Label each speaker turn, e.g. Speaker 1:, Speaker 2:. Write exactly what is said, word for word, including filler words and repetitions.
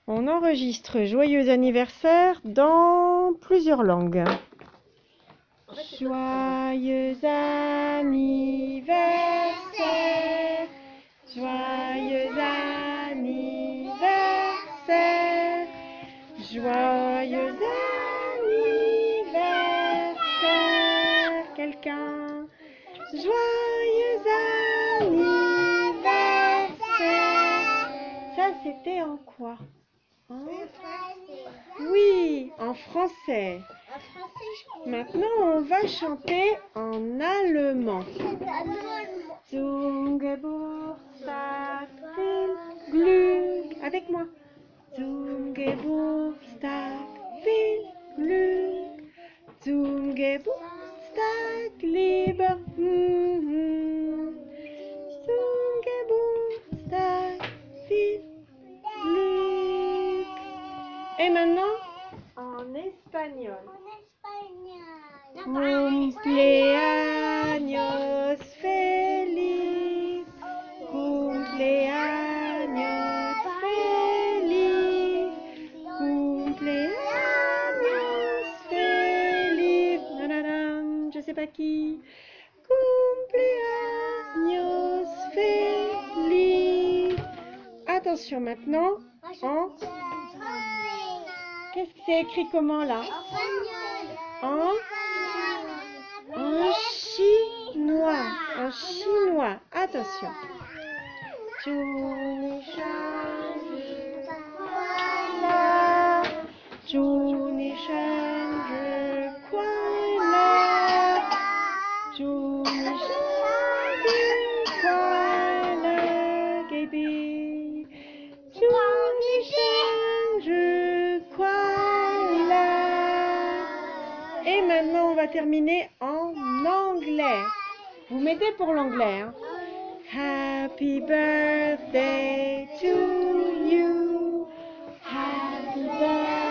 Speaker 1: On enregistre joyeux anniversaire dans plusieurs langues. Joyeux anniversaire, joyeux anniversaire, joyeux anniversaire, quelqu'un, joyeux anniversaire. Ça c'était en quoi? En... Oui, en français. Maintenant, on va chanter en allemand. Zum Geburtstag viel Glück. Avec moi. Zum Geburtstag viel Glück. Zum Geburtstag, lieber. Mm-hmm. Zum Geburtstag viel Glück. Et maintenant, en espagnol. Cumpleaños feliz, cumpleaños feliz, cumpleaños feliz, nananam, je sais pas qui, cumpleaños feliz. Attention maintenant, en... Qu'est-ce que c'est écrit comment là? En... En chinois, en chinois, attention. Et maintenant, on va terminer en anglais. Vous mettez pour l'anglais. Hein? Happy birthday to you. Happy birthday.